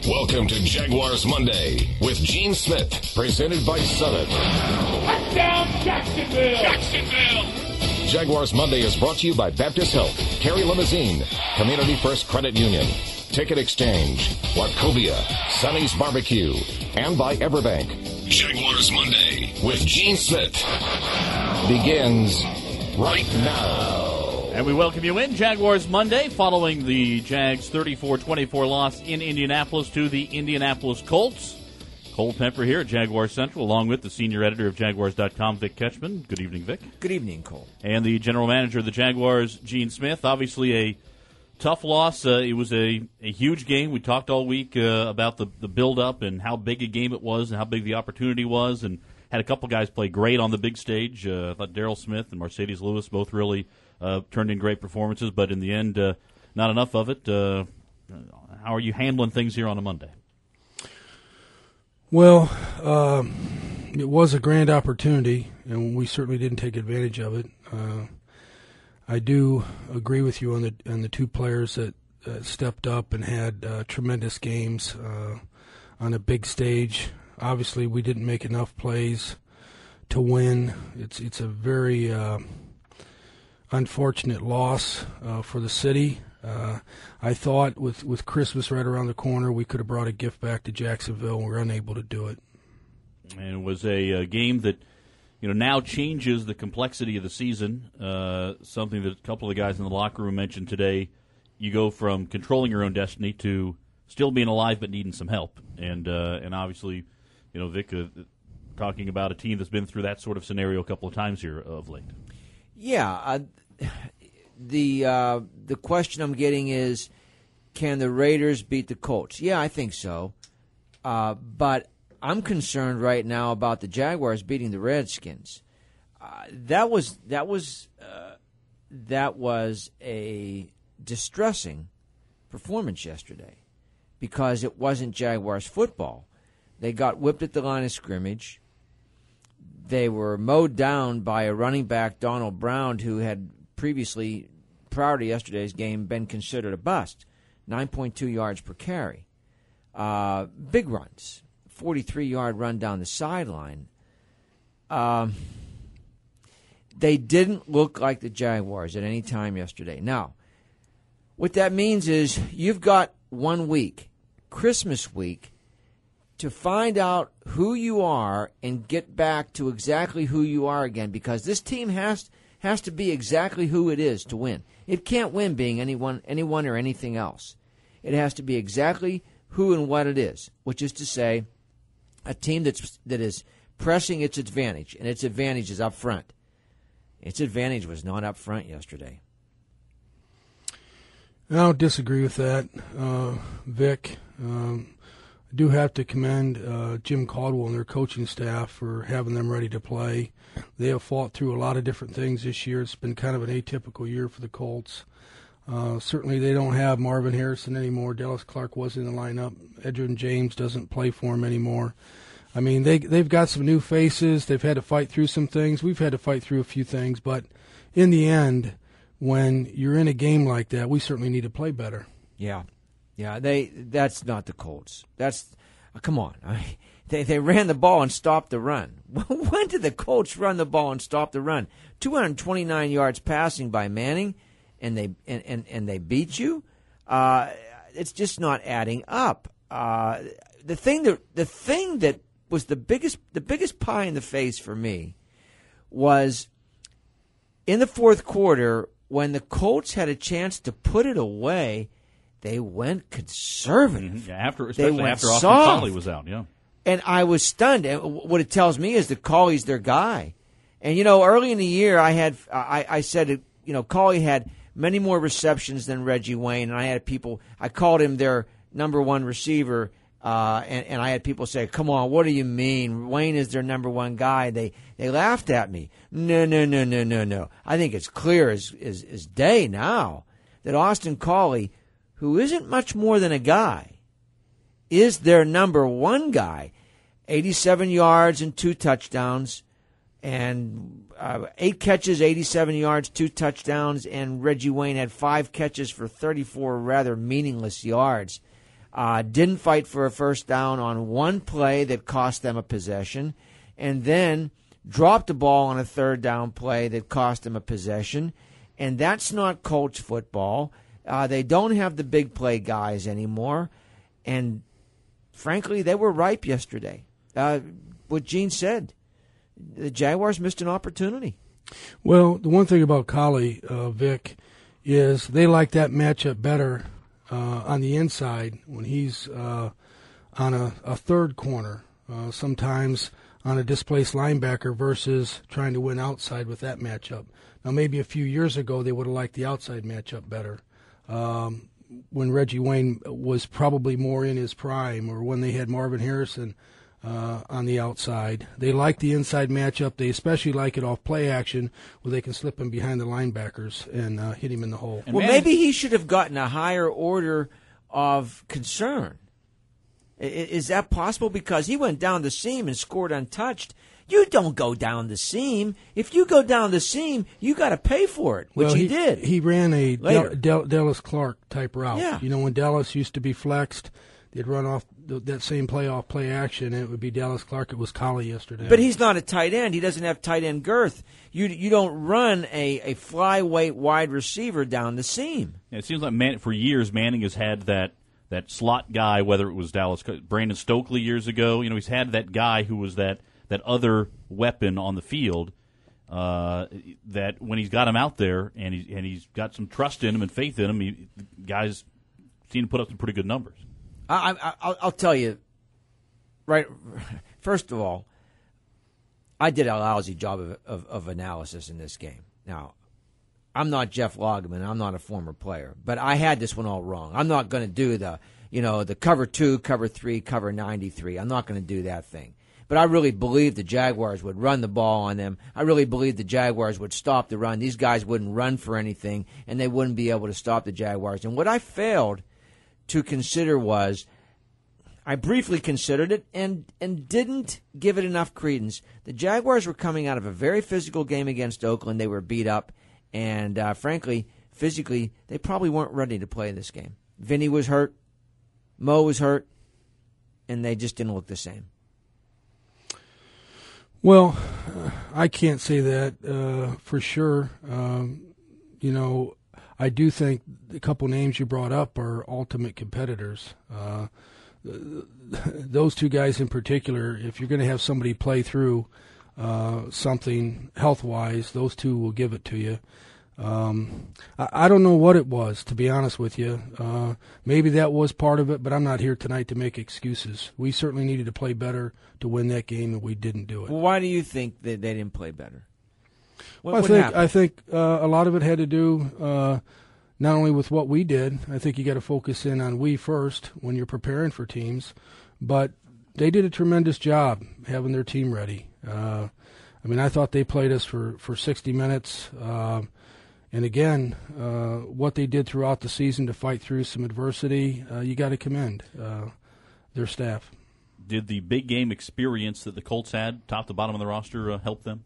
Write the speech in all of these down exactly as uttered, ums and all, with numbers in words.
Welcome to Jaguars Monday with Gene Smith, presented by Summit. Touchdown, Jacksonville! Jacksonville! Jaguars Monday is brought to you by Baptist Health, Kerry Limousine, Community First Credit Union, Ticket Exchange, Wachovia, Sonny's Barbecue, and by Everbank. Jaguars Monday with Gene Smith begins right now. And we welcome you in Jaguars Monday following the Jags' thirty-four twenty-four loss in Indianapolis to the Indianapolis Colts. Cole Pemper here at Jaguars Central, along with the senior editor of Jaguars dot com, Vic Ketchman. Good evening, Vic. Good evening, Cole. And the general manager of the Jaguars, Gene Smith. Obviously a tough loss. Uh, it was a, a huge game. We talked all week uh, about the, the build-up and how big a game it was and how big the opportunity was, and had a couple guys play great on the big stage. Uh, I thought Darrell Smith and Mercedes Lewis both really uh, turned in great performances, but in the end, uh, not enough of it. Uh, how are you handling things here on a Monday? Well, uh, it was a grand opportunity, and we certainly didn't take advantage of it. Uh, I do agree with you on the on the two players that uh, stepped up and had uh, tremendous games uh, on a big stage. Obviously, we didn't make enough plays to win. It's it's a very uh, unfortunate loss uh, for the city. Uh, I thought with, with Christmas right around the corner, we could have brought a gift back to Jacksonville, and we were unable to do it. And it was a, a game that, you know, now changes the complexity of the season. Uh, something that a couple of the guys in the locker room mentioned today. You go from controlling your own destiny to still being alive but needing some help. And uh, and obviously, you know, Vic, uh, talking about a team that's been through that sort of scenario a couple of times here of late. Yeah, uh, the uh, the question I'm getting is, can the Raiders beat the Colts? Yeah, I think so. Uh, but I'm concerned right now about the Jaguars beating the Redskins. Uh, that was that was uh, that was a distressing performance yesterday because it wasn't Jaguars football. They got whipped at the line of scrimmage. They were mowed down by a running back, Donald Brown, who had previously, prior to yesterday's game, been considered a bust. nine point two yards per carry. Uh, big runs. forty-three-yard run down the sideline. Um, they didn't look like the Jaguars at any time yesterday. Now, what that means is you've got one week, Christmas week, to find out who you are and get back to exactly who you are again, because this team has has to be exactly who it is to win. It can't win being anyone, anyone or anything else. It has to be exactly who and what it is, which is to say, a team that's that is pressing its advantage, and its advantage is up front. Its advantage was not up front yesterday. I don't disagree with that, uh, Vic. Um, I do have to commend uh, Jim Caldwell and their coaching staff for having them ready to play. They have fought through a lot of different things this year. It's been kind of an atypical year for the Colts. Uh, certainly they don't have Marvin Harrison anymore. Dallas Clark was in the lineup. Edgerrin James doesn't play for him anymore. I mean, they, they've got some new faces. They've had to fight through some things. We've had to fight through a few things. But in the end, when you're in a game like that, we certainly need to play better. Yeah. Yeah, they. That's not the Colts. That's uh, come on. I, they they ran the ball and stopped the run. When did the Colts run the ball and stop the run? two hundred twenty-nine yards passing by Manning, and they and, and, and they beat you. Uh, it's just not adding up. Uh, the thing that the thing that was the biggest the biggest pie in the face for me was in the fourth quarter when the Colts had a chance to put it away. They went conservative. Mm-hmm. Yeah, after, especially they went after Austin soft. Collie was out, yeah. And I was stunned. And what it tells me is that Colley's their guy. And, you know, early in the year, I had I, I said, you know, Colley had many more receptions than Reggie Wayne. And I had people, I called him their number one receiver. Uh, and, and I had people say, come on, what do you mean? Wayne is their number one guy. They they laughed at me. No, no, no, no, no, no. I think it's clear as, as, as day now that Austin Collie, who isn't much more than a guy, is their number one guy. eighty-seven yards and two touchdowns, and uh, eight catches, eighty-seven yards, two touchdowns, and Reggie Wayne had five catches for thirty-four rather meaningless yards. uh, didn't fight for a first down on one play that cost them a possession, and then dropped the ball on a third down play that cost them a possession. And that's not Colts football. Uh, they don't have the big play guys anymore. And frankly, they were ripe yesterday. Uh, what Gene said, the Jaguars missed an opportunity. Well, the one thing about Collie, uh, Vic, is they like that matchup better uh, on the inside when he's uh, on a, a third corner, uh, sometimes on a displaced linebacker versus trying to win outside with that matchup. Now, maybe a few years ago they would have liked the outside matchup better. Um, when Reggie Wayne was probably more in his prime, or when they had Marvin Harrison uh, on the outside. They like the inside matchup. They especially like it off play action where they can slip him behind the linebackers and uh, hit him in the hole. Well, maybe he should have gotten a higher order of concern. Is that possible? Because he went down the seam and scored untouched. You don't go down the seam. If you go down the seam, you got to pay for it, which well, he, he did. He ran a Del, Del, Dallas Clark type route. Yeah. You know, when Dallas used to be flexed, they'd run off th- that same play off play action, and it would be Dallas Clark. It was Collie yesterday. But he's not a tight end. He doesn't have tight end girth. You you don't run a, a flyweight wide receiver down the seam. Yeah, it seems like Man- for years Manning has had that that slot guy, whether it was Dallas, Brandon Stokely years ago. You know, he's had that guy who was that. that other weapon on the field, uh, that when he's got him out there and, he, and he's got some trust in him and faith in him, he, guys seem to put up some pretty good numbers. I, I, I'll, I'll tell you, right, first of all, I did a lousy job of, of, of analysis in this game. Now, I'm not Jeff Loggeman. I'm not a former player. But I had this one all wrong. I'm not going to do the, you know, the cover two, cover three, cover ninety-three. I'm not going to do that thing. But I really believed the Jaguars would run the ball on them. I really believed the Jaguars would stop the run. These guys wouldn't run for anything, and they wouldn't be able to stop the Jaguars. And what I failed to consider was, I briefly considered it and, and didn't give it enough credence. The Jaguars were coming out of a very physical game against Oakland. They were beat up, and uh, frankly, physically, they probably weren't ready to play this game. Vinny was hurt. Mo was hurt, and they just didn't look the same. Well, uh, I can't say that uh, for sure. Um, you know, I do think a couple names you brought up are ultimate competitors. Uh, those two guys in particular, if you're going to have somebody play through uh, something health-wise, those two will give it to you. Um, I, I don't know what it was, to be honest with you. Uh, maybe that was part of it, but I'm not here tonight to make excuses. We certainly needed to play better to win that game, and we didn't do it. Well, why do you think that they didn't play better? What, well, I what think happened? I think uh, a lot of it had to do uh, not only with what we did. I think you got to focus in on we first when you're preparing for teams, but they did a tremendous job having their team ready. Uh, I mean, I thought they played us for, for sixty minutes. Uh, And again, uh, what they did throughout the season to fight through some adversity, uh, you got to commend uh, their staff. Did the big game experience that the Colts had, top to bottom of the roster, uh, help them?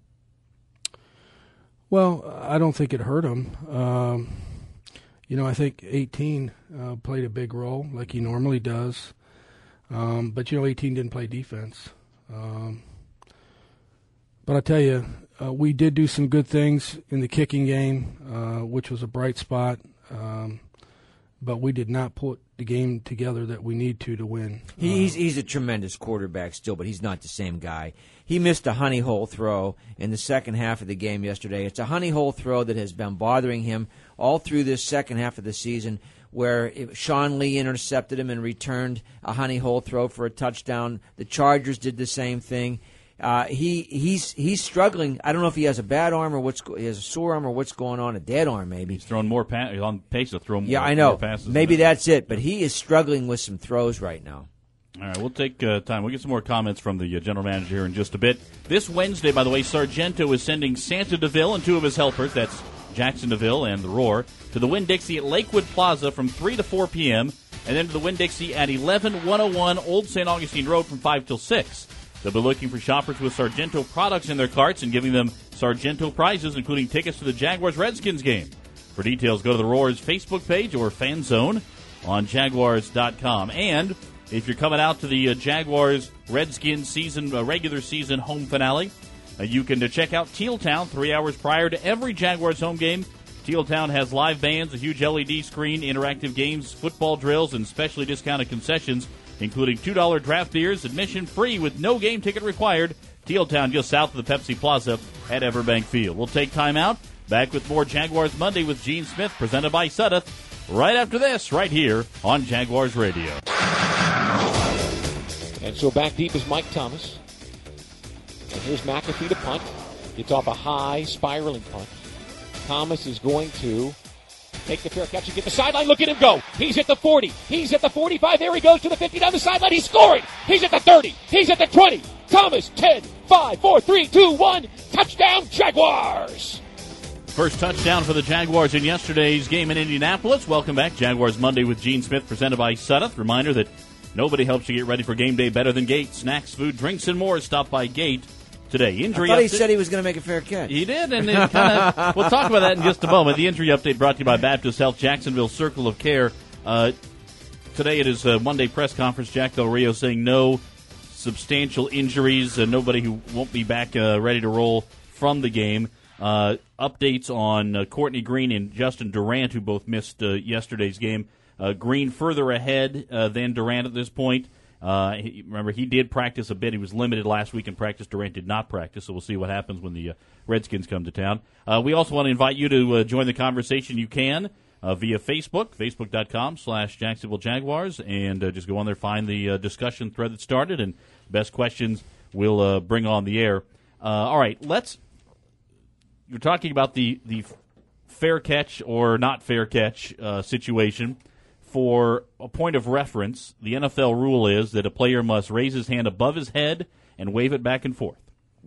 Well, I don't think it hurt them. Um, you know, I think eighteen uh, played a big role, like he normally does. Um, but, you know, eighteen didn't play defense. Um, but I tell you, Uh, we did do some good things in the kicking game, uh, which was a bright spot, um, but we did not put the game together that we need to to win. He's uh, he's a tremendous quarterback still, but he's not the same guy. He missed a honey hole throw in the second half of the game yesterday. It's a honey hole throw that has been bothering him all through this second half of the season, where it, Sean Lee intercepted him and returned a honey hole throw for a touchdown. The Chargers did the same thing. Uh, he he's he's struggling. I don't know if he has a bad arm or what's he has a sore arm or what's going on, a dead arm maybe. He's throwing more pa- he's on pace to throw more. Yeah, I know. More passes maybe that. that's it, but he is struggling with some throws right now. All right, we'll take uh, time. We'll get some more comments from the uh, general manager here in just a bit. This Wednesday, by the way, Sargento is sending Santa DeVille and two of his helpers, that's Jackson DeVille and the Roar, to the Winn-Dixie at Lakewood Plaza from three to four p.m., and then to the Winn-Dixie at eleven one oh one Old Saint Augustine Road from five till six. They'll be looking for shoppers with Sargento products in their carts and giving them Sargento prizes, including tickets to the Jaguars-Redskins game. For details, go to the Roar's Facebook page or Fan Zone. on Jaguars dot com. And if you're coming out to the uh, Jaguars Redskins season uh, regular season home finale, uh, you can uh, check out Teal Town three hours prior to every Jaguars home game. Teal Town has live bands, a huge L E D screen, interactive games, football drills, and specially discounted concessions, including two dollars draft beers, admission free with no game ticket required. Teal Town just south of the Pepsi Plaza at Everbank Field. We'll take time out. Back with more Jaguars Monday with Gene Smith, presented by Sudeth, right after this, right here on Jaguars Radio. And so back deep is Mike Thomas. And here's McAfee to punt. Gets off a high, spiraling punt. Thomas is going to take the fair catch and get the sideline. Look at him go. He's at the forty. He's at the forty-five. There he goes to the fifty down the sideline. He's scoring. He's at the thirty. He's at the twenty. Thomas, ten, five, four, three, two, one. Touchdown, Jaguars. First touchdown for the Jaguars in yesterday's game in Indianapolis. Welcome back. Jaguars Monday with Gene Smith, presented by Sudeth. Reminder that nobody helps you get ready for game day better than Gate. Snacks, food, drinks, and more. Stop by Gate today. Injury I thought he update. said he was going to make a fair catch. He did, and it kind of. We'll talk about that in just a moment. The injury update brought to you by Baptist Health Jacksonville Circle of Care. Uh, today it is a Monday press conference. Jack Del Rio saying no substantial injuries, uh, nobody who won't be back uh, ready to roll from the game. Uh, updates on uh, Courtney Green and Justin Durant, who both missed uh, yesterday's game. Uh, Green further ahead uh, than Durant at this point. Uh, he, remember, he did practice a bit. He was limited last week in practice. Durant did not practice, so we'll see what happens when the uh, Redskins come to town. Uh, we also want to invite you to uh, join the conversation. You can uh, via Facebook, facebook.com slash Jacksonville Jaguars, and uh, just go on there, find the uh, discussion thread that started, and best questions we'll uh, bring on the air. Uh, all right, let's – you're talking about the, the fair catch or not fair catch uh, situation. For a point of reference, the N F L rule is that a player must raise his hand above his head and wave it back and forth.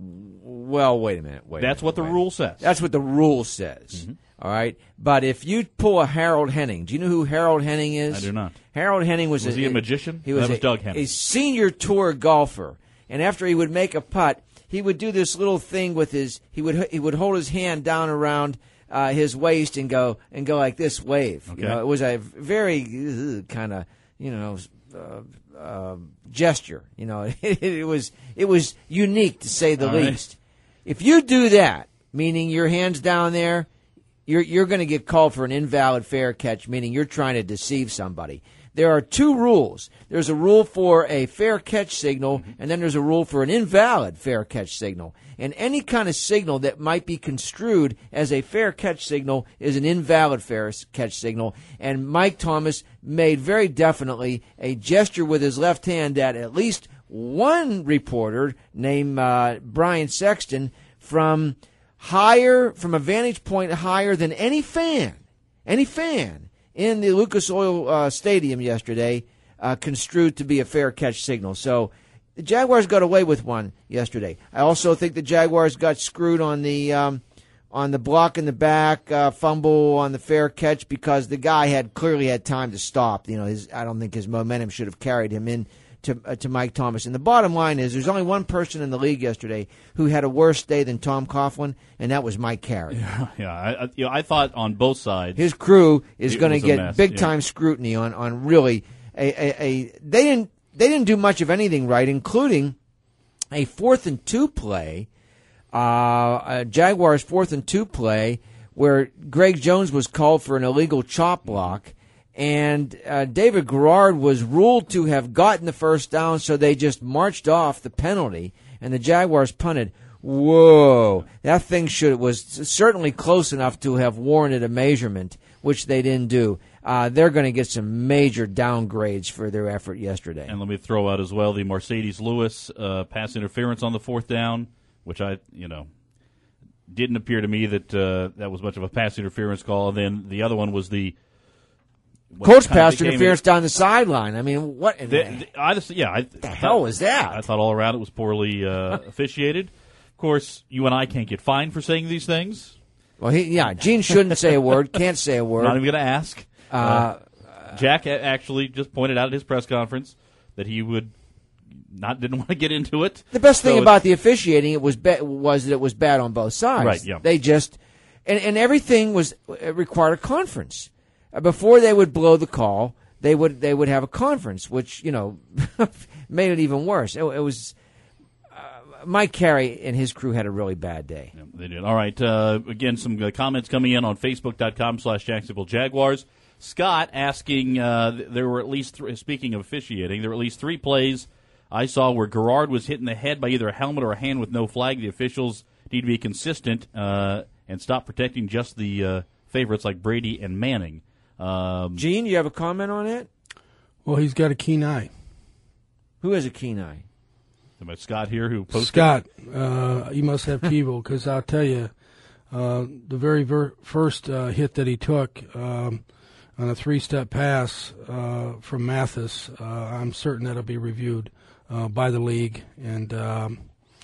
Well, wait a minute. Wait That's a minute, what the wait. rule says. That's what the rule says. Mm-hmm. All right? But if you pull a Harold Henning, do you know who Harold Henning is? I do not. Harold Henning was, was a, he a magician? He was, that was a, Doug Henning. a senior tour golfer. And after he would make a putt, he would do this little thing with his he would he would hold his hand down around Uh, his waist and go and go like this, wave. Okay. You know, it was a very uh, kind of you know uh, uh, gesture. You know, it, it was it was unique to say the All least. Right. If you do that, meaning your hands down there, you're you're going to get called for an invalid fair catch, meaning you're trying to deceive somebody. There are two rules. There's a rule for a fair catch signal, mm-hmm. and then there's a rule for an invalid fair catch signal. And any kind of signal that might be construed as a fair catch signal is an invalid fair catch signal. And Mike Thomas made very definitely a gesture with his left hand that at least one reporter named uh, Brian Sexton from higher, from a vantage point higher than any fan, any fan in the Lucas Oil uh, Stadium yesterday uh, construed to be a fair catch signal. So the Jaguars got away with one yesterday. I also think the Jaguars got screwed on the um, on the block in the back, uh, fumble on the fair catch because the guy had clearly had time to stop. You know, his, I don't think his momentum should have carried him in to uh, to Mike Thomas. And the bottom line is, there's only one person in the league yesterday who had a worse day than Tom Coughlin, and that was Mike Carey. Yeah, yeah. I, I, you know, I thought on both sides his crew is going to was a get mess, big yeah. time scrutiny on on really a, a, a they didn't. They didn't do much of anything right, including a fourth and two play, uh, a Jaguars fourth and two play, where Greg Jones was called for an illegal chop block, and uh, David Garrard was ruled to have gotten the first down, so they just marched off the penalty, and the Jaguars punted. Whoa, that thing should was certainly close enough to have warranted a measurement, which they didn't do. Uh, they're going to get some major downgrades for their effort yesterday. And let me throw out as well the Mercedes Lewis uh, pass interference on the fourth down, which I, you know, didn't appear to me that uh, that was much of a pass interference call. And then the other one was the coach pass interference down the sideline. I mean, what? The, the, I just, yeah, I, the hell was that? I thought all around it was poorly uh, officiated. Of course, you and I can't get fined for saying these things. Well, he, yeah, Gene shouldn't say a word, can't say a word. Not even going to ask. Uh, uh, Jack actually just pointed out at his press conference that he would not didn't want to get into it. The best thing so about the officiating it was be, was that it was bad on both sides. Right. Yeah. They just and, and everything was it required a conference uh, before they would blow the call. they would they would have a conference, which, you know, made it even worse. It, it was uh, Mike Carey and his crew had a really bad day. Yeah, they did. All right. Uh, again, some uh, comments coming in on Facebook.com slash Jacksonville Jaguars. Scott asking, uh, there were at least, th- speaking of officiating, there were at least three plays I saw where Garrard was hit in the head by either a helmet or a hand with no flag. The officials need to be consistent uh, and stop protecting just the uh, favorites like Brady and Manning. Um, Gene, you have a comment on it? Well, he's got a keen eye. Who has a keen eye? about Scott here who posted. Scott, uh, you must have TiVo, because I'll tell you, uh, the very ver- first uh, hit that he took um, on a three-step pass uh, from Mathis, uh, I'm certain that'll be reviewed uh, by the league. And um,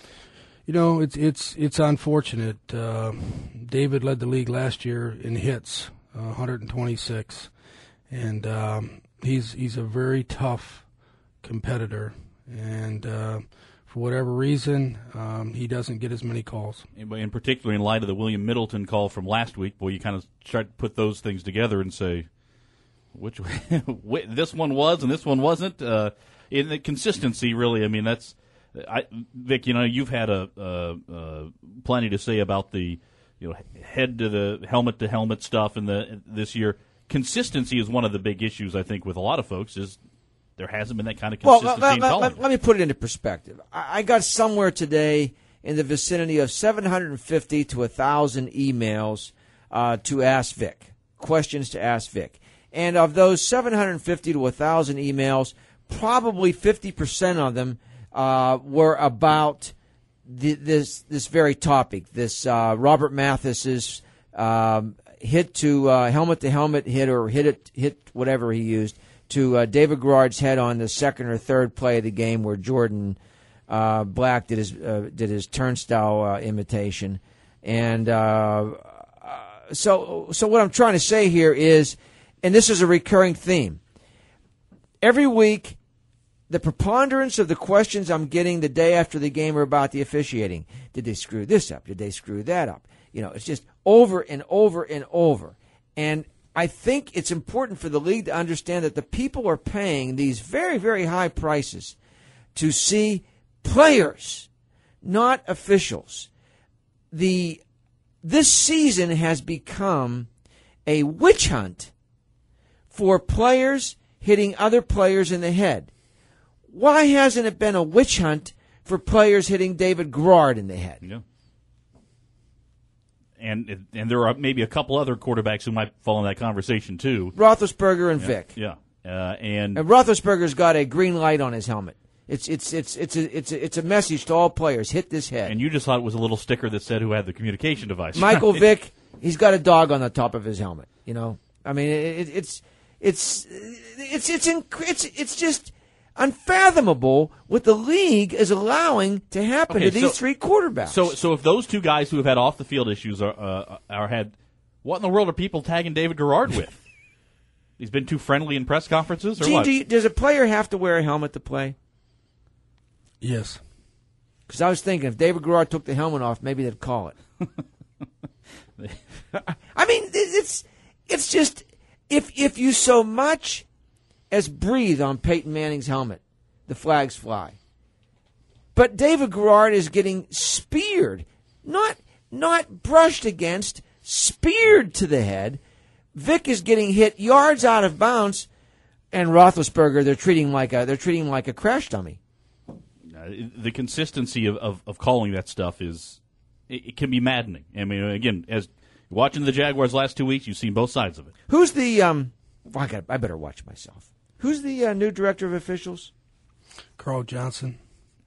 you know, it's it's it's unfortunate. Uh, David led the league last year in hits, uh, one hundred twenty-six, and um, he's he's a very tough competitor, and uh, for whatever reason, um, he doesn't get as many calls. In particular, in light of the William Middleton call from last week, boy, you kind of start to put those things together and say, which this one was and this one wasn't. Uh, in the consistency, really, I mean, that's I, Vic. You know, you've had a uh, uh, plenty to say about the you know head to the helmet to helmet stuff in the this year. Consistency is one of the big issues, I think, with a lot of folks. Is there hasn't been that kind of consistency well, let, in let, calling. let, let me put it into perspective. I, I got somewhere today in the vicinity of seven hundred fifty to one thousand emails uh, to Ask Vic, questions to Ask Vic. And of those seven hundred fifty to one thousand emails, probably fifty percent of them uh, were about the, this this very topic, this uh, Robert Mathis's um, hit to uh, helmet-to-helmet hit or hit it, hit whatever he used, to uh, David Garrard's head on the second or third play of the game where Jordan uh, Black did his uh, did his turnstile uh, imitation, and uh, uh, so so what I'm trying to say here is, and this is a recurring theme, every week the preponderance of the questions I'm getting the day after the game are about the officiating. Did they screw this up? Did they screw that up? You know, it's just over and over and over, and I think it's important for the league to understand that the people are paying these very, very high prices to see players, not officials. The this season has become a witch hunt for players hitting other players in the head. Why hasn't it been a witch hunt for players hitting David Garrard in the head? Yeah. And and there are maybe a couple other quarterbacks who might fall in that conversation too. Roethlisberger and yeah, Vic. Yeah, uh, and, and Roethlisberger's got a green light on his helmet. It's it's it's it's a it's a, it's a message to all players: hit this head. And you just thought it was a little sticker that said who had the communication device. Michael right? Vick, he's got a dog on the top of his helmet. You know, I mean, it, it's it's it's it's inc- it's it's just unfathomable what the league is allowing to happen okay, to these so, three quarterbacks. So, so if those two guys who have had off the field issues are uh, are had, what in the world are people tagging David Garrard with? He's been too friendly in press conferences, or Gene, what? Do you, does a player have to wear a helmet to play? Yes. Because I was thinking if David Garrard took the helmet off, maybe they'd call it. I mean, it's it's just if if you so much as breathe on Peyton Manning's helmet, the flags fly. But David Garrard is getting speared, not not brushed against, speared to the head. Vic is getting hit yards out of bounds, and Roethlisberger they're treating like a they're treating him like a crash dummy. Uh, the consistency of, of, of calling that stuff is it, it can be maddening. I mean, again, as watching the Jaguars last two weeks, you've seen both sides of it. Who's the um? Well, I got I better watch myself. Who's the uh, new director of officials? Carl Johnson.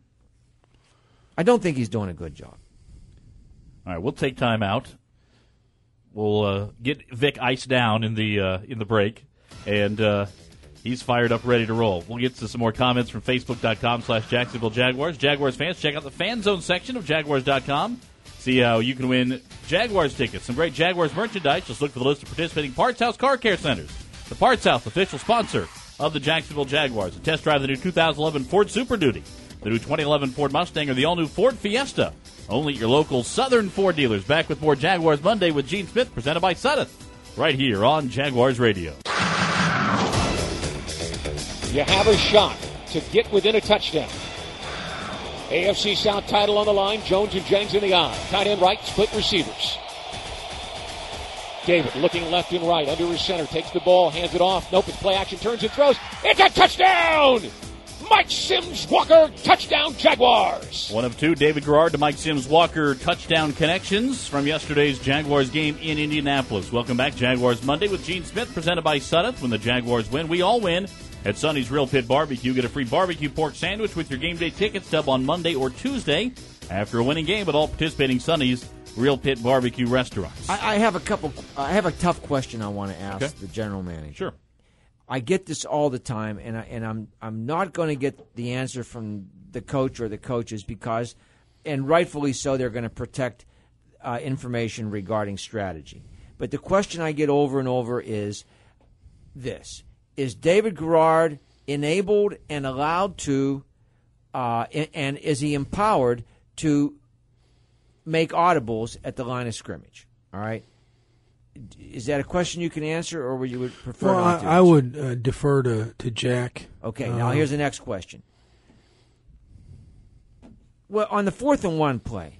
I don't think he's doing a good job. All right, we'll take time out. We'll uh, get Vic iced down in the uh, in the break, and uh, he's fired up, ready to roll. We'll get to some more comments from Facebook.com slash Jacksonville Jaguars. Jaguars fans, check out the Fan Zone section of Jaguars dot com. See how you can win Jaguars tickets, some great Jaguars merchandise. Just look for the list of participating Parts House Car Care Centers. The Parts House, official sponsor of the Jacksonville Jaguars. A test drive the new two thousand eleven Ford Super Duty, the new twenty eleven Ford Mustang, or the all-new Ford Fiesta. Only at your local Southern Ford dealers. Back with more Jaguars Monday with Gene Smith, presented by Suddeth, right here on Jaguars Radio. you have a shot to get within a touchdown. A F C South title on the line. Jones and Jennings in the eye. Tight end right, split receivers. David looking left and right under his center. Takes the ball, hands it off. Nope, it's play action, turns and throws. It's a touchdown! Mike Sims-Walker, touchdown Jaguars. One of two, David Garrard to Mike Sims-Walker touchdown connections from yesterday's Jaguars game in Indianapolis. Welcome back, Jaguars Monday with Gene Smith, presented by Suddeth. When the Jaguars win, we all win. At Sonny's Real Pit Barbecue, get a free barbecue pork sandwich with your game day ticket stub on Monday or Tuesday after a winning game at all participating Sonny's Real Pit Barbecue restaurants. I, I have a couple. I have a tough question I want to ask Okay. the general manager. Sure. I get this all the time, and I, and I'm I'm not going to get the answer from the coach or the coaches because, and rightfully so, they're going to protect uh, information regarding strategy. But the question I get over and over is this: is David Garrard enabled and allowed to, uh, and, and is he empowered to make audibles at the line of scrimmage? All right. Is that a question you can answer, or would you would prefer Well, not to? I, I would uh, defer to, to Jack. Okay, now Uh, here's the next question. Well, on the fourth and one play,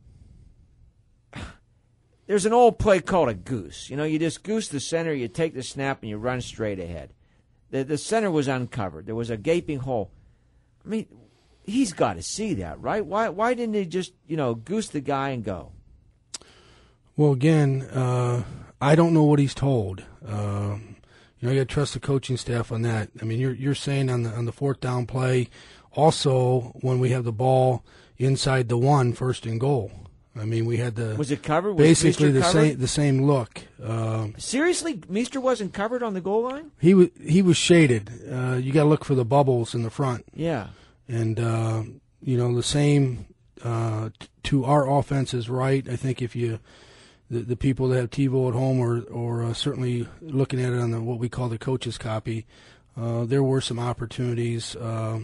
there's an old play called a goose. You know, you just goose the center, you take the snap, and you run straight ahead. The, the center was uncovered. There was a gaping hole. I mean, he's got to see that, right? Why Why didn't he just, you know, goose the guy and go? Well, again, uh, I don't know what he's told. Um, you know, you got to trust the coaching staff on that. I mean, you're you're saying on the on the fourth down play, also when we have the ball inside the one, first and goal. I mean, we had the Was it covered? Was basically Meester the covered? same the same look. Um, Seriously, Meester wasn't covered on the goal line? he was he was shaded. Uh, you got to look for the bubbles in the front, Yeah. and uh, you know the same uh, t- to our offense is right. I think if you The, the people that have TiVo at home, or or uh, certainly looking at it on the, what we call the coach's copy, uh, there were some opportunities. Uh,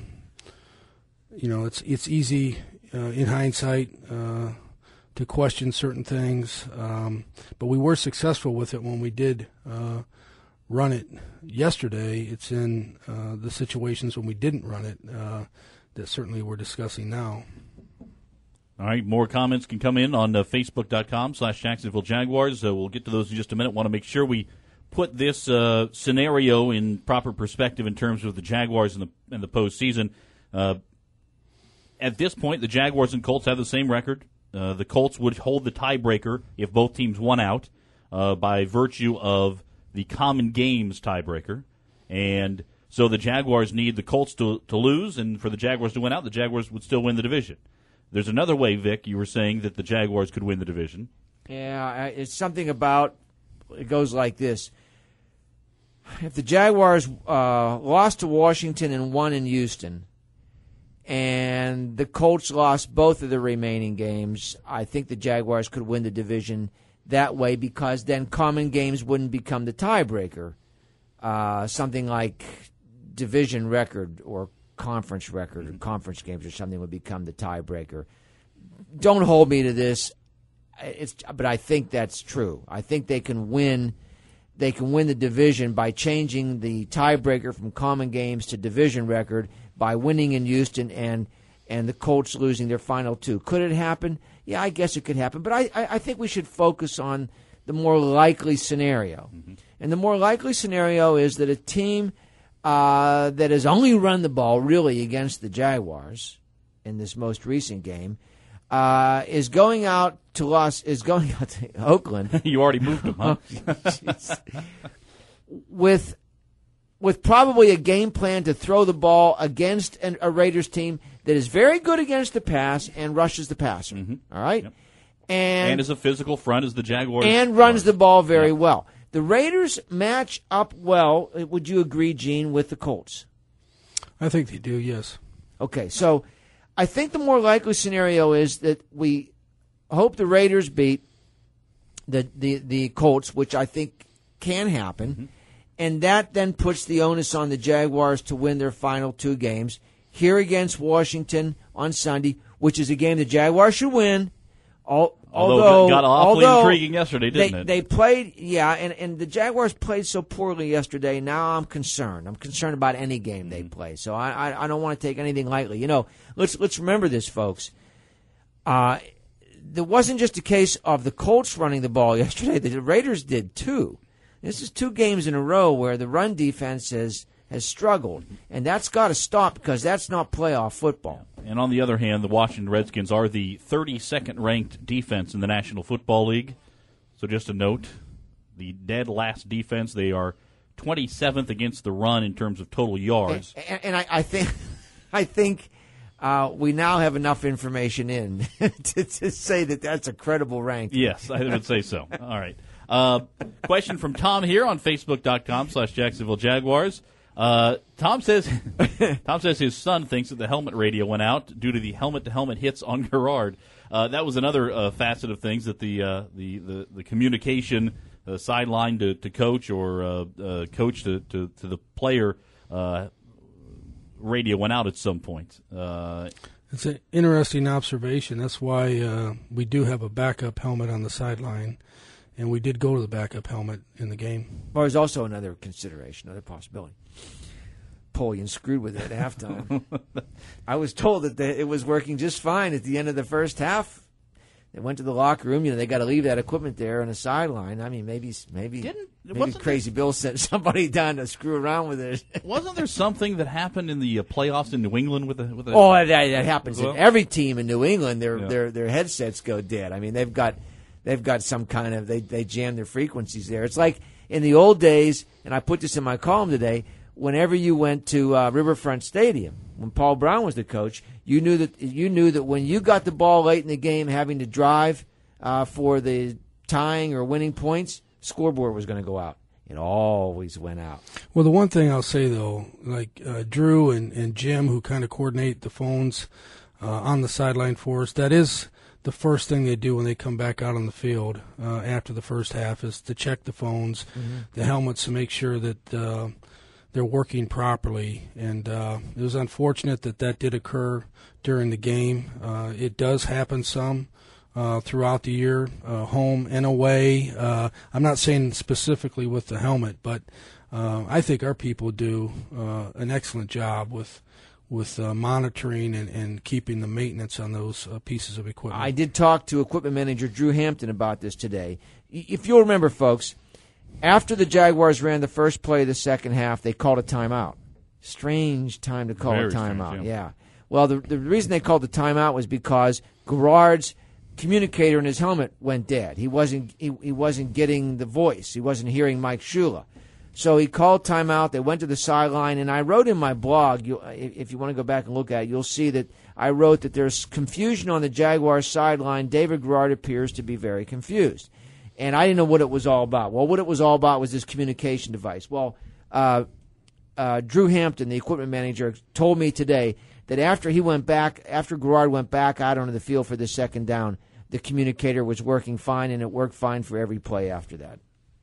you know, it's it's easy uh, in hindsight uh, to question certain things, um, but we were successful with it when we did uh, run it yesterday. It's in uh, the situations when we didn't run it uh, that certainly we're discussing now. All right, more comments can come in on uh, Facebook.com slash Jacksonville Jaguars. Uh, we'll get to those in just a minute. Want to make sure we put this uh, scenario in proper perspective in terms of the Jaguars in the in the postseason. Uh, at this point, the Jaguars and Colts have the same record. Uh, the Colts would hold the tiebreaker if both teams won out uh, by virtue of the common games tiebreaker. And so the Jaguars need the Colts to, to lose, and for the Jaguars to win out, the Jaguars would still win the division. There's another way, Vic, you were saying that the Jaguars could win the division. Yeah, it's something about, it goes like this. If the Jaguars uh, lost to Washington and won in Houston, and the Colts lost both of the remaining games, I think the Jaguars could win the division that way, because then common games wouldn't become the tiebreaker. Uh, something like division record or conference record or conference games or something would become the tiebreaker. Don't hold me to this, it's, but I think that's true. I think they can win. They can win the division by changing the tiebreaker from common games to division record by winning in Houston and and the Colts losing their final two. Could it happen? Yeah, I guess it could happen. But I, I, I think we should focus on the more likely scenario. Mm-hmm. And the more likely scenario is that a team uh, that has only run the ball really against the Jaguars in this most recent game uh, is going out to Los is going out to Oakland. You already moved them, huh? with with probably a game plan to throw the ball against an, a Raiders team that is very good against the pass and rushes the passer. Mm-hmm. All right, yep. and and is a physical front as the Jaguars and runs are. the ball very yep. well. The Raiders match up well. Would you agree, Gene, with the Colts? I think they do, yes. Okay, so I think the more likely scenario is that we hope the Raiders beat the the, the Colts, which I think can happen, mm-hmm. and that then puts the onus on the Jaguars to win their final two games, here against Washington on Sunday, which is a game the Jaguars should win, All, although, although it got awfully although intriguing yesterday, didn't they, it? They played, yeah, and, and the Jaguars played so poorly yesterday. Now I'm concerned. I'm concerned about any game they play. So I, I, I don't want to take anything lightly. You know, let's let's remember this, folks. Uh, there wasn't just a case of the Colts running the ball yesterday. The Raiders did too. This is two games in a row where the run defense has has struggled, and that's got to stop because that's not playoff football. And on the other hand, the Washington Redskins are the thirty-second ranked defense in the National Football League. So just a note, the dead last defense, they are twenty-seventh against the run in terms of total yards. And, and I, I think, I think uh, we now have enough information in to, to say that that's a credible ranking. Yes, I would say so. All right. Uh, question from Tom here on Facebook.com slash Jacksonville Jaguars. Uh, Tom says Tom says his son thinks that the helmet radio went out due to the helmet-to-helmet hits on Garrard. Uh, that was another uh, facet of things that the uh, the, the the communication uh, sideline to, to coach or uh, uh, coach to, to, to the player uh, radio went out at some point. Uh, it's an interesting observation. That's why uh, we do have a backup helmet on the sideline, and we did go to the backup helmet in the game. Well, there's also another consideration, another possibility. Polian screwed with it at halftime. I was told that the, it was working just fine at the end of the first half. They went to the locker room. You know, they got to leave that equipment there on the sideline. I mean, maybe maybe, Didn't, maybe Crazy Bill sent somebody down to screw around with it. Wasn't there something that happened in the uh, playoffs in New England with a with a? Oh, that, that happens well? in every team in New England. Their Yeah. their their headsets go dead. I mean, they've got they've got some kind of they they jam their frequencies there. It's like in the old days, and I put this in my column today. Whenever you went to uh, Riverfront Stadium, when Paul Brown was the coach, you knew that you knew that when you got the ball late in the game, having to drive uh, for the tying or winning points, scoreboard was going to go out. It always went out. Well, the one thing I'll say though, like uh, Drew and, and Jim, who kind of coordinate the phones uh, on the sideline for us, that is the first thing they do when they come back out on the field uh, after the first half is to check the phones, mm-hmm. the helmets, to make sure that. Uh, They're working properly, and uh, it was unfortunate that that did occur during the game. Uh, it does happen some uh, throughout the year, uh, home and away. Uh, I'm not saying specifically with the helmet, but uh, I think our people do uh, an excellent job with with uh, monitoring and, and keeping the maintenance on those uh, pieces of equipment. I did talk to equipment manager Drew Hampton about this today. If you'll remember, folks, after the Jaguars ran the first play of the second half, they called a timeout. Strange time to call Very a timeout. strange, yeah. yeah. Well, the the reason they called the timeout was because Garrard's communicator in his helmet went dead. He wasn't he, he wasn't getting the voice. He wasn't hearing Mike Shula. So he called timeout. They went to the sideline, and I wrote in my blog, you, if you want to go back and look at it, you'll see that I wrote that there's confusion on the Jaguars sideline. David Garrard appears to be very confused. And I didn't know what it was all about. Well, what it was all about was this communication device. Well, uh, uh, Drew Hampton, the equipment manager, told me today that after he went back, after Garrard went back out onto the field for the second down, the communicator was working fine, and it worked fine for every play after that.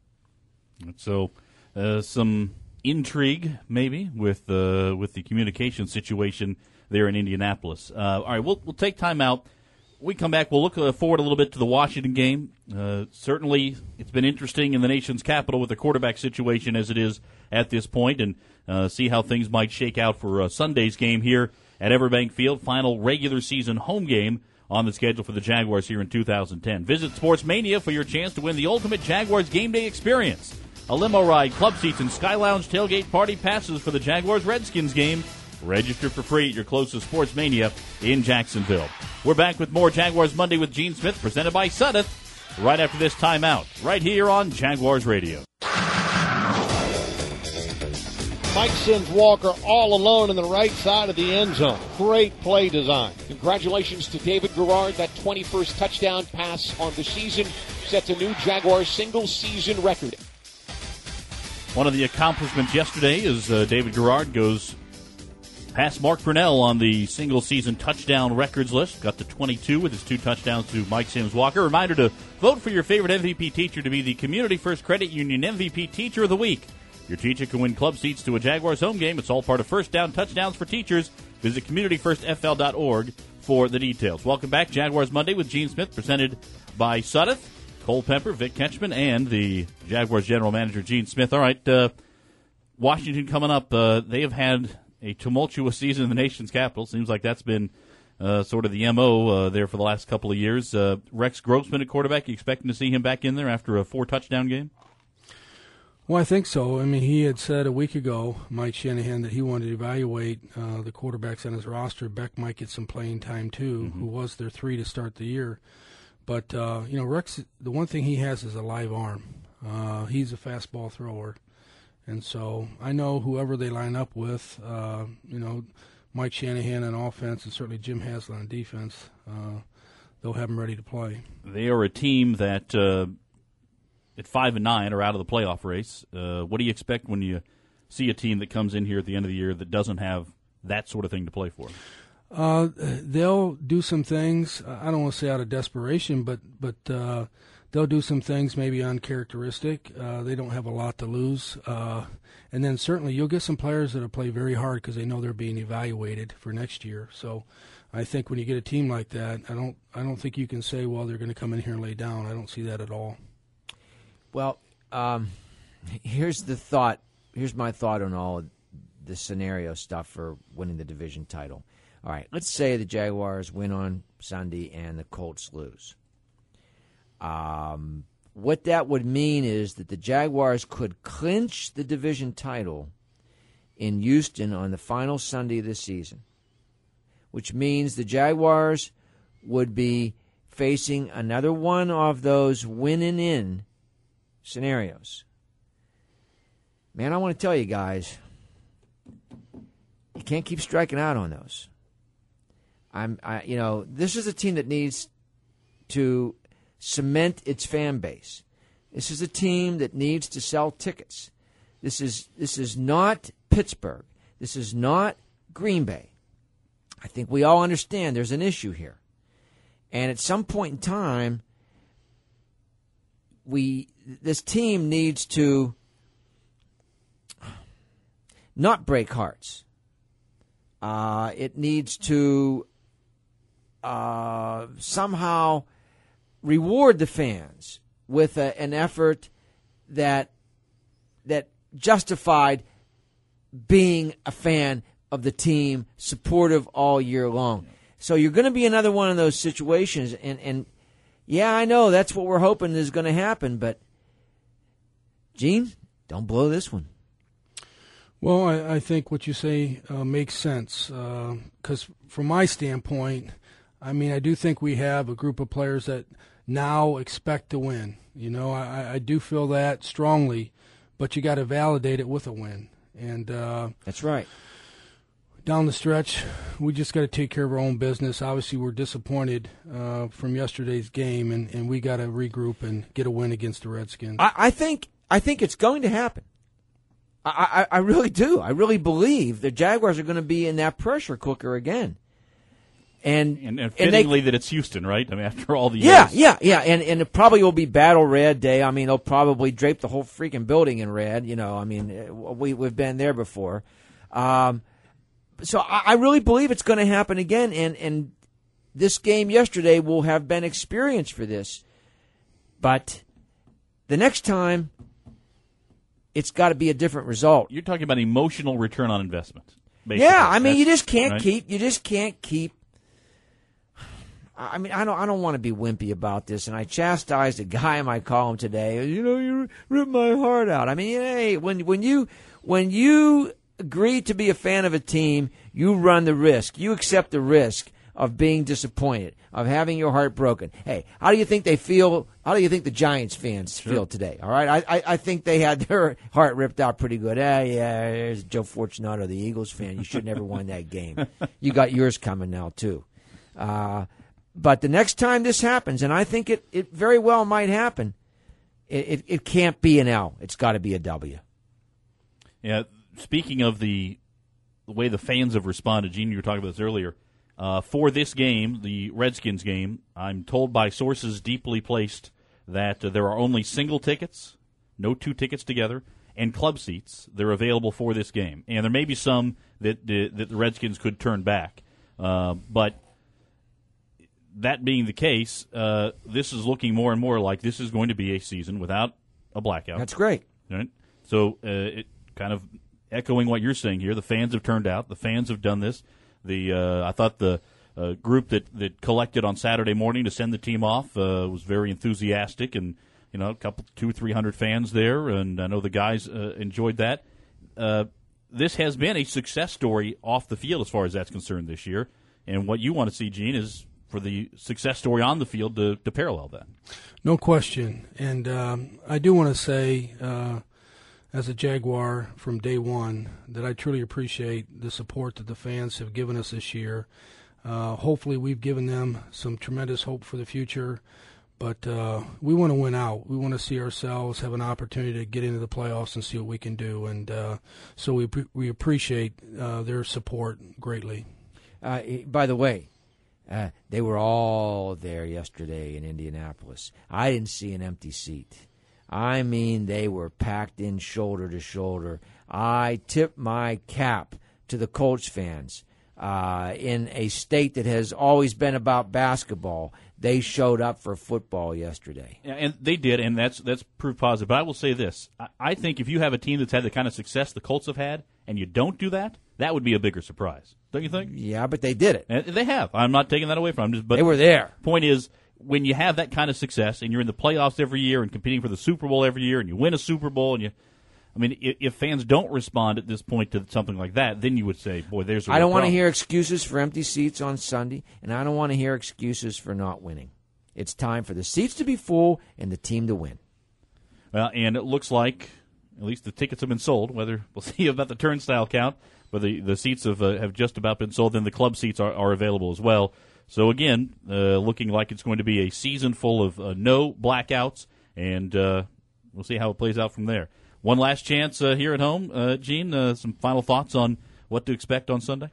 So, uh, some intrigue maybe with uh, with the communication situation there in Indianapolis. Uh, all right, we'll we'll take time out. We come back, we'll look uh, forward a little bit to the Washington game. Uh, certainly, it's been interesting in the nation's capital with the quarterback situation as it is at this point, and uh, see how things might shake out for uh, Sunday's game here at Everbank Field, final regular season home game on the schedule for the Jaguars here in two thousand ten. Visit Sports Mania for your chance to win the ultimate Jaguars game day experience. A limo ride, club seats, and Sky Lounge tailgate party passes for the Jaguars-Redskins game. Register for free at your closest Sports Mania in Jacksonville. We're back with more Jaguars Monday with Gene Smith, presented by Sudeth, right after this timeout, right here on Jaguars Radio. Mike sends Walker all alone in the right side of the end zone. Great play design. Congratulations to David Garrard. That twenty-first touchdown pass on the season sets a new Jaguars single-season record. One of the accomplishments yesterday is uh, David Garrard goes past Mark Brunell on the single-season touchdown records list. Got to twenty-two with his two touchdowns to Mike Sims-Walker. Reminder to vote for your favorite M V P teacher to be the Community First Credit Union M V P Teacher of the Week. Your teacher can win club seats to a Jaguars home game. It's all part of First Down Touchdowns for Teachers Visit community first f l dot org for the details. Welcome back. Jaguars Monday with Gene Smith, presented by Sudeth, Cole Pemper, Vic Ketchman, and the Jaguars general manager, Gene Smith. All right, uh, Washington coming up. Uh, they have had a tumultuous season in the nation's capital. Seems like that's been uh, sort of the M O uh, there for the last couple of years. Uh, Rex Grossman at quarterback, you expecting to see him back in there after a four-touchdown game? Well, I think so. I mean, he had said a week ago, Mike Shanahan, that he wanted to evaluate uh, the quarterbacks on his roster. Beck might get some playing time, too, mm-hmm. who was their three to start the year. But, uh, you know, Rex, the one thing he has is a live arm. Uh, he's a fastball thrower. And so I know whoever they line up with, uh, you know, Mike Shanahan on offense and certainly Jim Haslett on defense, uh, they'll have him ready to play. They are a team that uh, at five and nine are out of the playoff race. Uh, what do you expect when you see a team that comes in here at the end of the year that doesn't have that sort of thing to play for? Uh, they'll do some things. I don't want to say out of desperation, but but uh, they'll do some things maybe uncharacteristic. Uh, they don't have a lot to lose, uh, and then certainly you'll get some players that'll play very hard because they know they're being evaluated for next year. So I think when you get a team like that, I don't I don't think you can say, well, they're going to come in here and lay down. I don't see that at all. Well, um, here's the thought. Here's my thought on all of the scenario stuff for winning the division title. All right, let's say the Jaguars win on Sunday and the Colts lose. Um, what that would mean is that the Jaguars could clinch the division title in Houston on the final Sunday of the season, which means the Jaguars would be facing another one of those winning in scenarios. Man, I want to tell you guys, you can't keep striking out on those. I'm, I, you know, this is a team that needs to cement its fan base. This is a team that needs to sell tickets. This is this is not Pittsburgh. This is not Green Bay. I think we all understand there's an issue here, and at some point in time, we this team needs to not break hearts. Uh, it needs to uh, somehow reward the fans with a, an effort that that justified being a fan of the team, supportive all year long. So you're going to be another one of those situations, and, and yeah, I know that's what we're hoping is going to happen, but Gene, don't blow this one. Well, I, I think what you say uh, makes sense because uh, from my standpoint, I mean, I do think we have a group of players that now expect to win. You know, I, I do feel that strongly, but you got to validate it with a win. And uh, that's right. Down the stretch, we just got to take care of our own business. Obviously, we're disappointed uh, from yesterday's game, and, and we got to regroup and get a win against the Redskins. I, I think I think it's going to happen. I, I, I really do. I really believe the Jaguars are going to be in that pressure cooker again. And and, and fittingly and they, that it's Houston, right? I mean, after all the yeah, years. Yeah, yeah, yeah. And, and it probably will be Battle Red Day. I mean, they'll probably drape the whole freaking building in red. You know, I mean, we, we've been there before. Um, so I, I really believe it's going to happen again. And, and this game yesterday will have been experience for this. But the next time, it's got to be a different result. You're talking about emotional return on investment. Basically. Yeah, I mean, That's, you just can't right? keep. You just can't keep. I mean, I don't. I don't want to be wimpy about this, and I chastised a guy in my column today. You know, you ripped my heart out. I mean, hey, when when you when you agree to be a fan of a team, you run the risk. You accept the risk of being disappointed, of having your heart broken. Hey, how do you think they feel? How do you think the Giants fans sure. feel today? All right, I, I I think they had their heart ripped out pretty good. Ah, yeah, there's Joe Fortunato, the Eagles fan. You should never won that game. You got yours coming now too. Uh, but the next time this happens, and I think it, it very well might happen, it, it, it can't be an L. It's got to be a W. Yeah. Speaking of the the way the fans have responded, Gene, you were talking about this earlier. Uh, for this game, the Redskins game, I'm told by sources deeply placed that uh, there are only single tickets, no two tickets together, and club seats. They're available for this game, and there may be some that that the Redskins could turn back. Uh, but that being the case, uh, this is looking more and more like this is going to be a season without a blackout. That's great. Right? So uh, it kind of echoing what you're saying here. The fans have turned out. The fans have done this. The uh, I thought the uh, group that, that collected on Saturday morning to send the team off uh, was very enthusiastic, and you know, a couple, two, three hundred fans there, and I know the guys uh, enjoyed that. Uh, this has been a success story off the field as far as that's concerned this year, and what you want to see, Gene, is for the success story on the field to, to parallel that. No question, and um, I do want to say, uh, as a Jaguar from day one, that I truly appreciate the support that the fans have given us this year. Uh, hopefully we've given them some tremendous hope for the future, but uh, we want to win out. We want to see ourselves have an opportunity to get into the playoffs and see what we can do, and uh, so we we appreciate uh, their support greatly. Uh, by the way, uh, they were all there yesterday in Indianapolis. I didn't see an empty seat. I mean, they were packed in shoulder to shoulder. I tip my cap to the Colts fans. Uh, in a state that has always been about basketball, they showed up for football yesterday. Yeah, and they did, and that's that's proof positive. But I will say this. I, I think if you have a team that's had the kind of success the Colts have had, and you don't do that, that would be a bigger surprise. Don't you think? Yeah, but they did it. And they have. I'm not taking that away from them. Just, but they were there. Point is, when you have that kind of success, and you're in the playoffs every year and competing for the Super Bowl every year, and you win a Super Bowl, and you – I mean, if, if fans don't respond at this point to something like that, then you would say, boy, there's a I don't want to problem. hear excuses for empty seats on Sunday, and I don't want to hear excuses for not winning. It's time for the seats to be full and the team to win. Well, and it looks like at least the tickets have been sold. Whether we'll see about the turnstile count, but the, the seats have uh, have just about been sold. Then the club seats are, are available as well. So again, uh, looking like it's going to be a season full of uh, no blackouts, and uh, we'll see how it plays out from there. One last chance uh, here at home, uh, Gene. Uh, some final thoughts on what to expect on Sunday?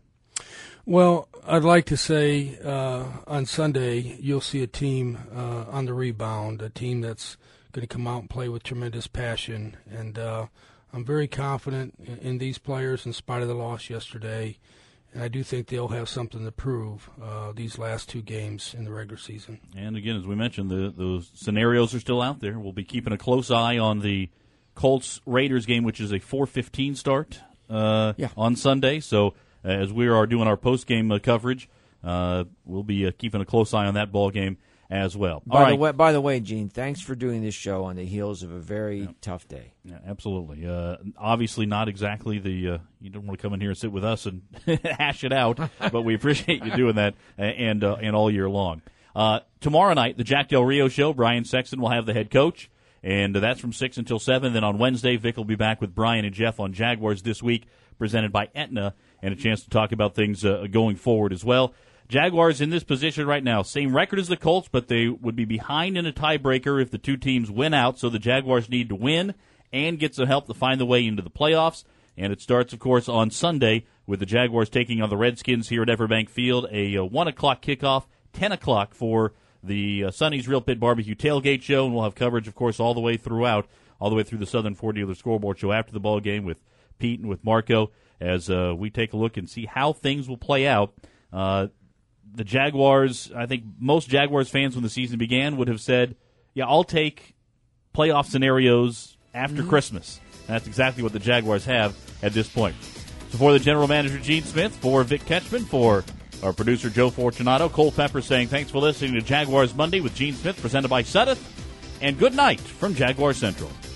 Well, I'd like to say uh, on Sunday you'll see a team uh, on the rebound, a team that's going to come out and play with tremendous passion. And uh, I'm very confident in, in these players in spite of the loss yesterday. And I do think they'll have something to prove uh, these last two games in the regular season. And again, as we mentioned, the, those scenarios are still out there. We'll be keeping a close eye on the Colts-Raiders game, which is a four fifteen start uh, yeah. on Sunday. So uh, as we are doing our post-game uh, coverage, uh, we'll be uh, keeping a close eye on that ball game as well. By All the right. way, by the way, Gene, thanks for doing this show on the heels of a very yeah. tough day. Yeah, absolutely. Uh, obviously not exactly the uh, – you don't want to come in here and sit with us and hash it out, but we appreciate you doing that and, uh, and all year long. Uh, tomorrow night, the Jack Del Rio Show, Brian Sexton will have the head coach. And that's from six until seven. Then on Wednesday, Vic will be back with Brian and Jeff on Jaguars This Week, presented by Aetna, and a chance to talk about things uh, going forward as well. Jaguars in this position right now. Same record as the Colts, but they would be behind in a tiebreaker if the two teams win out. So the Jaguars need to win and get some help to find the way into the playoffs. And it starts, of course, on Sunday with the Jaguars taking on the Redskins here at Everbank Field. A uh, one o'clock kickoff, ten o'clock for the uh, Sonny's Real Pit Barbecue Tailgate Show, and we'll have coverage, of course, all the way throughout, all the way through the Southern Ford Dealer Scoreboard Show after the ball game with Pete and with Marco as uh, we take a look and see how things will play out. Uh, the Jaguars, I think most Jaguars fans when the season began would have said, yeah, I'll take playoff scenarios after mm-hmm. Christmas. And that's exactly what the Jaguars have at this point. So for the general manager, Gene Smith, for Vic Ketchman, for our producer, Joe Fortunato, Cole Pepper saying thanks for listening to Jaguars Monday with Gene Smith, presented by Suddeth, and good night from Jaguar Central.